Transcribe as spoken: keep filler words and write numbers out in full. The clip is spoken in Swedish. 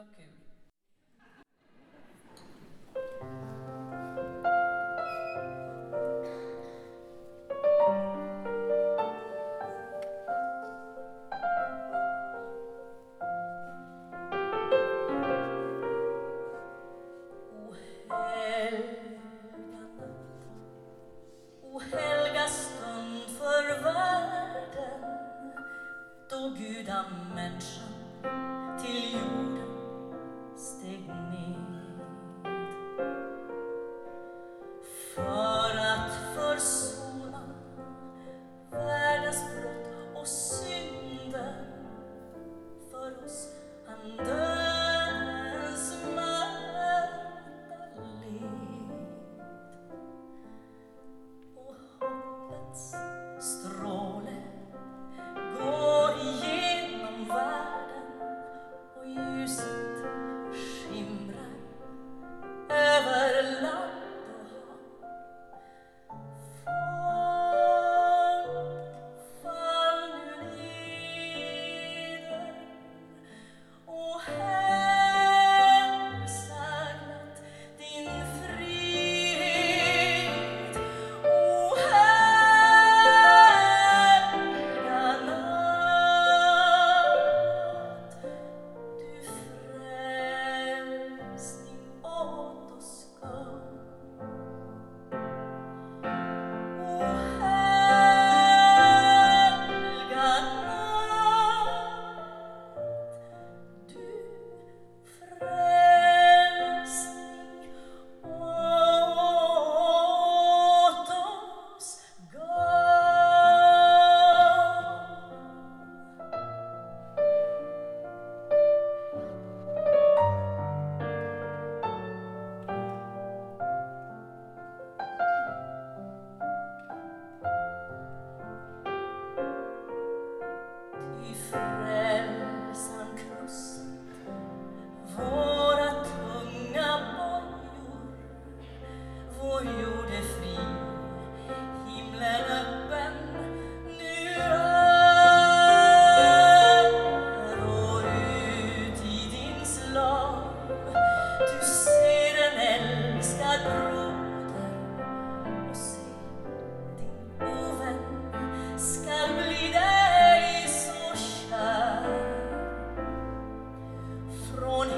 var kul. Då gudamänniskan till jorden steg ned för att försona världens brott och synder. För oss han dödens mörka led, och hoppets stråle går igenom världen, och ljuset skimrar över land och hav. Folk, fall nu neder och hälsa glatt din frihet, o helga natt. Du frälsning åt oss gav, o helga natt. Du frälsning åt oss i frälsan krossat våra tunga bojor, vår jord är fri, himlen öppen nu rör, och ut i din slav du ser en älskad broder, och se din ovän skall bli dig så kär. Från